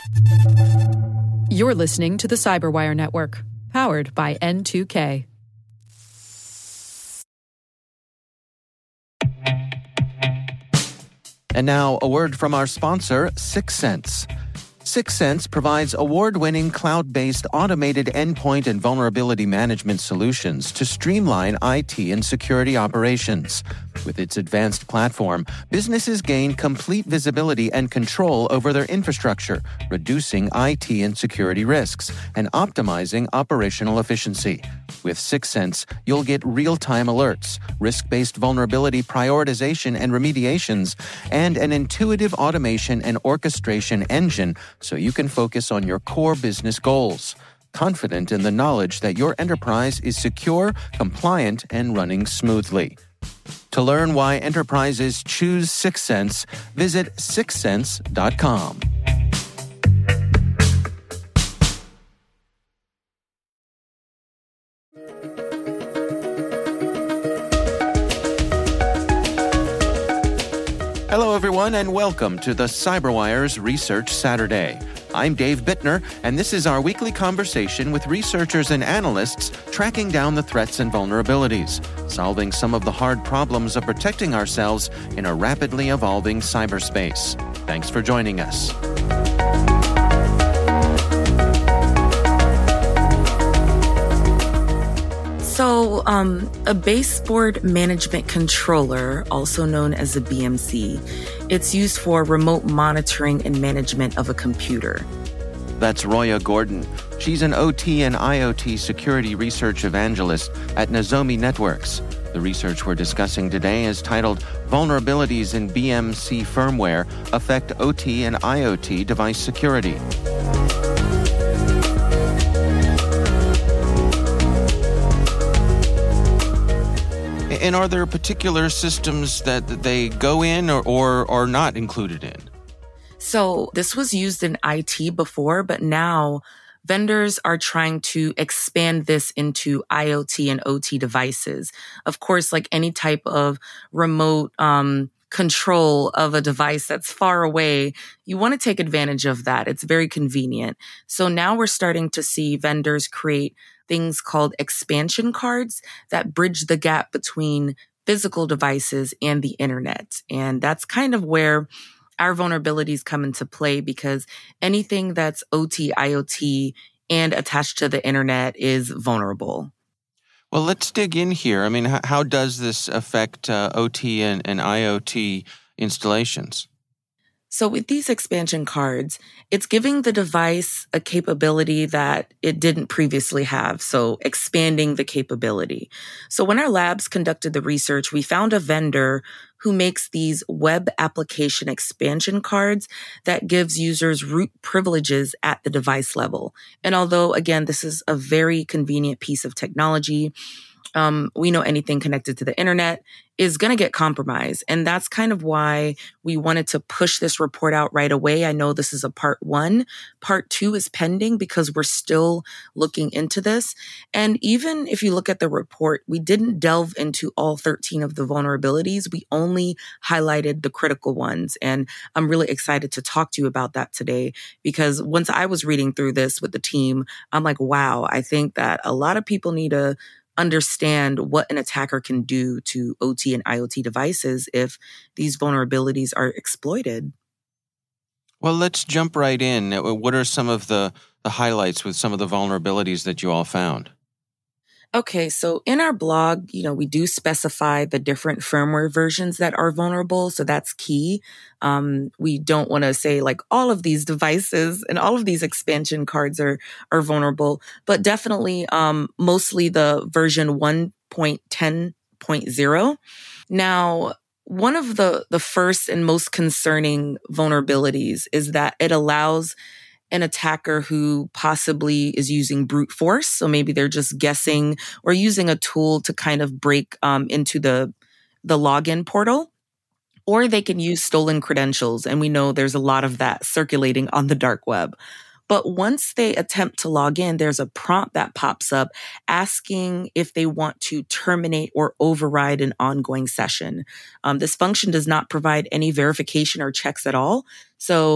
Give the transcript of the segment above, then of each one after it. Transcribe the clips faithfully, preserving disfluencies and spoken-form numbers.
You're listening to the Cyberwire Network, powered by N two K. And now, a word from our sponsor, Syxsense. Syxsense provides award-winning cloud-based automated endpoint and vulnerability management solutions to streamline I T and security operations. With its advanced platform, businesses gain complete visibility and control over their infrastructure, reducing I T and security risks and optimizing operational efficiency. With Syxsense, you'll get real-time alerts, risk-based vulnerability prioritization and remediations, and an intuitive automation and orchestration engine so you can focus on your core business goals, confident in the knowledge that your enterprise is secure, compliant, and running smoothly. To learn why enterprises choose Syxsense, visit syxsense dot com. Hello, everyone, and welcome to the CyberWire's Research Saturday. I'm Dave Bittner, and this is our weekly conversation with researchers and analysts tracking down the threats and vulnerabilities, solving some of the hard problems of protecting ourselves in a rapidly evolving cyberspace. Thanks for joining us. So, um, a baseboard management controller, also known as a B M C, it's used for remote monitoring and management of a computer. That's Roya Gordon. She's an O T and I O T security research evangelist at Nozomi Networks. The research we're discussing today is titled Vulnerabilities in B M C Firmware Affect O T and I O T Device Security. And are there particular systems that they go in or, or are not included in? So this was used in I T before, but now vendors are trying to expand this into I O T and O T devices. Of course, like any type of remote um, control of a device that's far away, you want to take advantage of that. It's very convenient. So now we're starting to see vendors create things called expansion cards that bridge the gap between physical devices and the internet. And that's kind of where our vulnerabilities come into play, because anything that's O T, I O T, and attached to the internet is vulnerable. Well, let's dig in here. I mean, how, how does this affect uh, O T and, and I O T installations? So with these expansion cards, it's giving the device a capability that it didn't previously have. So expanding the capability. So when our labs conducted the research, we found a vendor who makes these web application expansion cards that gives users root privileges at the device level. And although, again, this is a very convenient piece of technology, Um, we know anything connected to the internet is going to get compromised. And that's kind of why we wanted to push this report out right away. I know this is a part one. Part two is pending because we're still looking into this. And even if you look at the report, we didn't delve into all thirteen of the vulnerabilities. We only highlighted the critical ones. And I'm really excited to talk to you about that today, because once I was reading through this with the team, I'm like, wow, I think that a lot of people need to understand what an attacker can do to O T and I O T devices if these vulnerabilities are exploited. Well, let's jump right in. What are some of the, the highlights with some of the vulnerabilities that you all found? Okay, so in our blog, you know, we do specify the different firmware versions that are vulnerable. So that's key. Um, we don't want to say like all of these devices and all of these expansion cards are, are vulnerable, but definitely, um, mostly the version one point ten point zero. Now, one of the, the first and most concerning vulnerabilities is that it allows an attacker who possibly is using brute force. So maybe they're just guessing or using a tool to kind of break um, into the, the login portal, or they can use stolen credentials. And we know there's a lot of that circulating on the dark web. But once they attempt to log in, there's a prompt that pops up asking if they want to terminate or override an ongoing session. Um, this function does not provide any verification or checks at all. So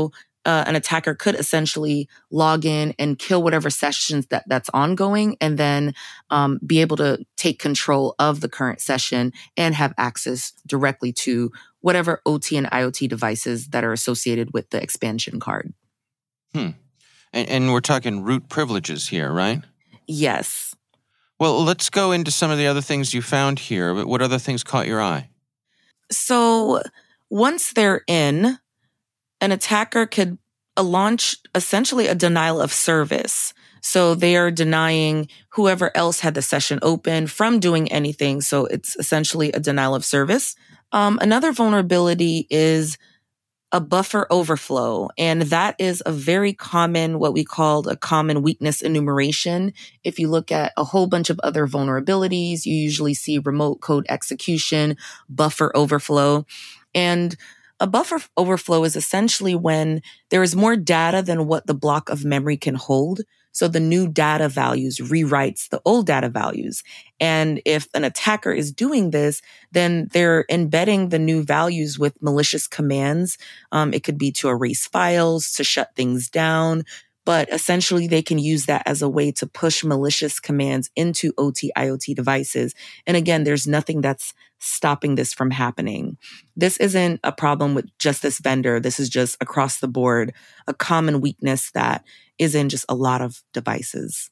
uh, an attacker could essentially log in and kill whatever sessions that that's ongoing, and then um, be able to take control of the current session and have access directly to whatever O T and IoT devices that are associated with the expansion card. Hmm. And, and we're talking root privileges here, right? Yes. Well, let's go into some of the other things you found here. What other things caught your eye? So once they're in, an attacker could uh, launch essentially a denial of service. So they are denying whoever else had the session open from doing anything. So it's essentially a denial of service. Um, another vulnerability is a buffer overflow. And that is a very common, what we call a common weakness enumeration. If you look at a whole bunch of other vulnerabilities, you usually see remote code execution, buffer overflow. And a buffer overflow is essentially when there is more data than what the block of memory can hold. So the new data values rewrites the old data values. And if an attacker is doing this, then they're embedding the new values with malicious commands. Um, it could be to erase files, to shut things down. But essentially, they can use that as a way to push malicious commands into O T IoT devices. And again, there's nothing that's stopping this from happening. This isn't a problem with just this vendor. This is just across the board, a common weakness that is in just a lot of devices.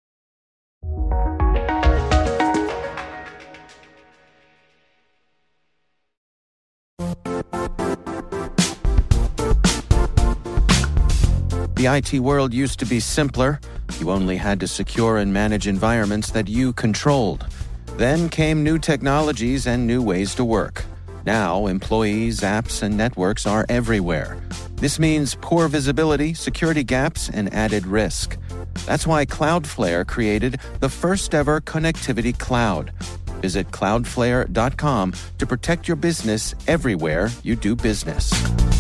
The I T world used to be simpler. You only had to secure and manage environments that you controlled. Then came new technologies and new ways to work. Now, employees, apps, and networks are everywhere. This means poor visibility, security gaps, and added risk. That's why Cloudflare created the first ever connectivity cloud. Visit cloudflare dot com to protect your business everywhere you do business.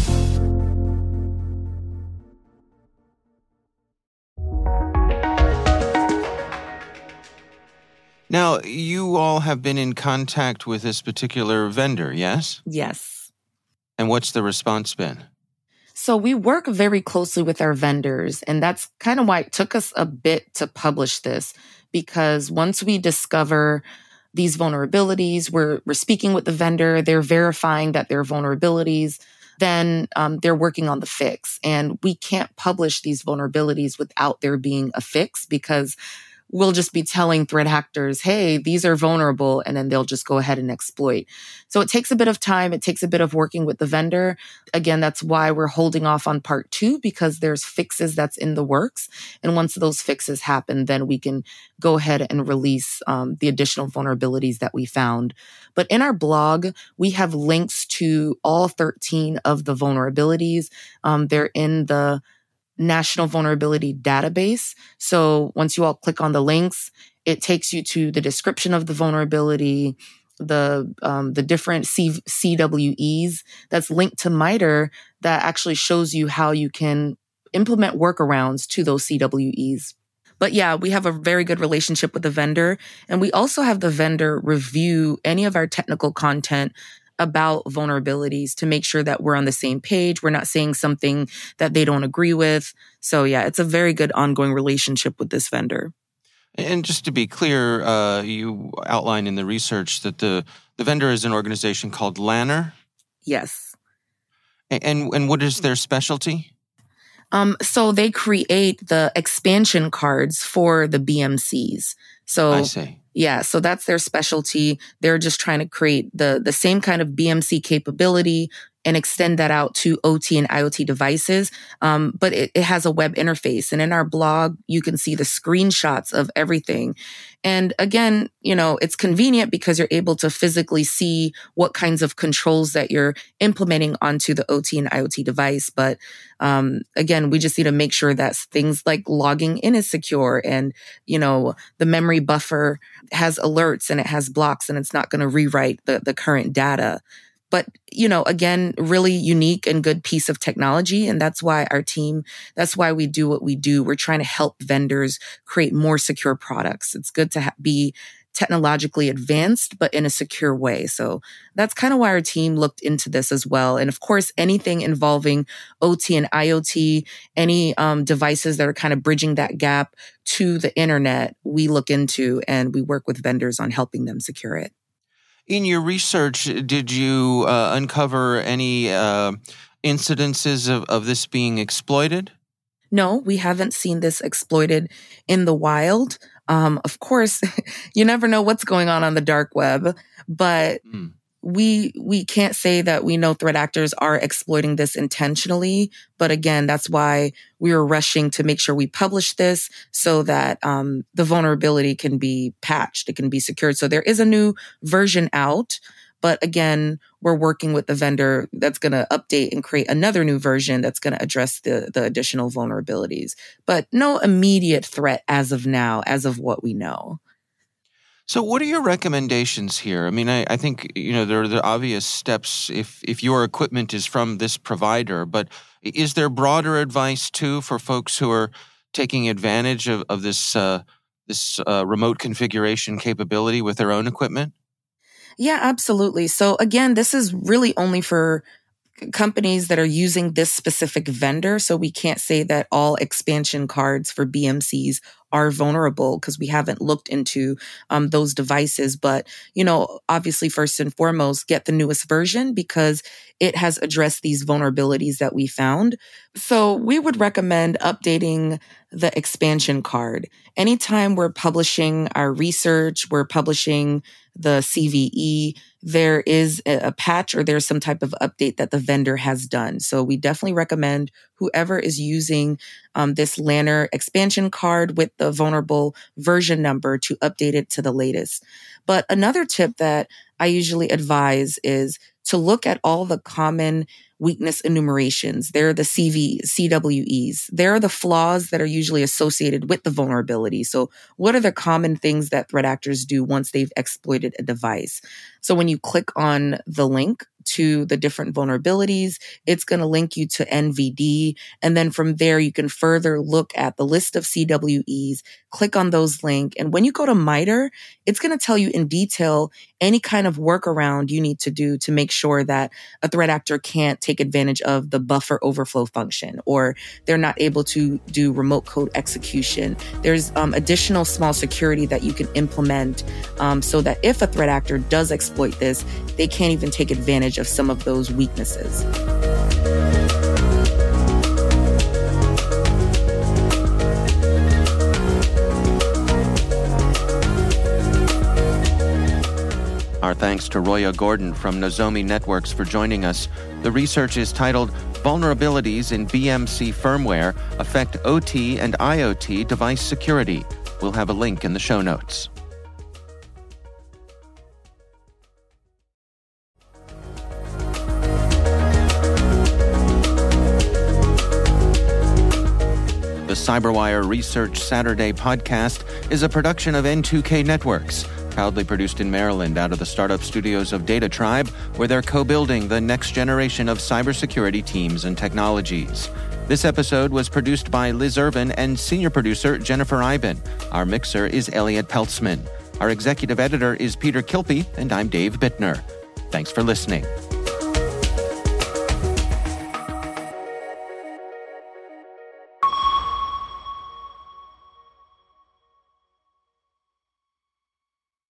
Now, you all have been in contact with this particular vendor, yes? Yes. And what's the response been? So we work very closely with our vendors, and that's kind of why it took us a bit to publish this, because once we discover these vulnerabilities, we're, we're speaking with the vendor, they're verifying that they're vulnerabilities, then um, they're working on the fix. And we can't publish these vulnerabilities without there being a fix, because we'll just be telling threat actors, hey, these are vulnerable, and then they'll just go ahead and exploit. So it takes a bit of time. It takes a bit of working with the vendor. Again, that's why we're holding off on part two, because there's fixes that's in the works. And once those fixes happen, then we can go ahead and release um, the additional vulnerabilities that we found. But in our blog, we have links to all thirteen of the vulnerabilities. Um, they're in the National Vulnerability Database. So once you all click on the links, it takes you to the description of the vulnerability, the um, the different C- CWEs that's linked to MITRE that actually shows you how you can implement workarounds to those C W Es. But yeah, we have a very good relationship with the vendor. And we also have the vendor review any of our technical content about vulnerabilities to make sure that we're on the same page. We're not saying something that they don't agree with. So yeah, it's a very good ongoing relationship with this vendor. And just to be clear, uh, you outline in the research that the, the vendor is an organization called Lanner? Yes. And, and what is their specialty? Um, so they create the expansion cards for the B M Cs. So I see. Yeah, so that's their specialty. They're just trying to create the the same kind of B M C capability and extend that out to O T and IoT devices. Um, but it, it has a web interface. And in our blog, you can see the screenshots of everything. And again, you know, it's convenient because you're able to physically see what kinds of controls that you're implementing onto the O T and IoT device. But um, again, we just need to make sure that things like logging in is secure, and, you know, the memory buffer has alerts and it has blocks and it's not going to rewrite the, the current data. But, you know, again, really unique and good piece of technology. And that's why our team, that's why we do what we do. We're trying to help vendors create more secure products. It's good to ha- be technologically advanced, but in a secure way. So that's kind of why our team looked into this as well. And of course, anything involving O T and I O T, any um, devices that are kind of bridging that gap to the internet, we look into and we work with vendors on helping them secure it. In your research, did you uh, uncover any uh, incidences of, of this being exploited? No, we haven't seen this exploited in the wild. Um, of course, you never know what's going on on the dark web, but mm. we we can't say that we know threat actors are exploiting this intentionally. But again, that's why we were rushing to make sure we publish this so that um, the vulnerability can be patched, it can be secured. So there is a new version out. But again, we're working with the vendor that's going to update and create another new version that's going to address the, the additional vulnerabilities. But no immediate threat as of now, as of what we know. So what are your recommendations here? I mean, I, I think, you know, there are the obvious steps if, if your equipment is from this provider, but is there broader advice too for folks who are taking advantage of, of this, uh, this uh, remote configuration capability with their own equipment? Yeah, absolutely. So again, this is really only for companies that are using this specific vendor. So we can't say that all expansion cards for B M Cs are vulnerable because we haven't looked into um, those devices. But, you know, obviously, first and foremost, get the newest version because it has addressed these vulnerabilities that we found. So we would recommend updating the expansion card. Anytime we're publishing our research, we're publishing the C V E, there is a patch or there's some type of update that the vendor has done. So we definitely recommend whoever is using um, this Lanner expansion card with the vulnerable version number to update it to the latest. But another tip that I usually advise is to look at all the common weakness enumerations. They're the C V, C W Es. They're the flaws that are usually associated with the vulnerability. So what are the common things that threat actors do once they've exploited a device? So when you click on the link to the different vulnerabilities, it's going to link you to N V D. And then from there, you can further look at the list of C W Es, click on those links. And when you go to MITRE, it's going to tell you in detail any kind of workaround you need to do to make sure that a threat actor can't take advantage of the buffer overflow function, or they're not able to do remote code execution. There's um, additional small security that you can implement um, so that if a threat actor does exploit this, they can't even take advantage of some of those weaknesses. Our thanks to Roya Gordon from Nozomi Networks for joining us. The research is titled Vulnerabilities in B M C Firmware Affect O T and I O T Device Security. We'll have a link in the show notes. The CyberWire Research Saturday podcast is a production of N two K Networks, proudly produced in Maryland out of the startup studios of Data Tribe, where they're co-building the next generation of cybersecurity teams and technologies. This episode was produced by Liz Irvin and senior producer Jennifer Iben. Our mixer is Elliot Peltzman. Our executive editor is Peter Kilpie, and I'm Dave Bittner. Thanks for listening.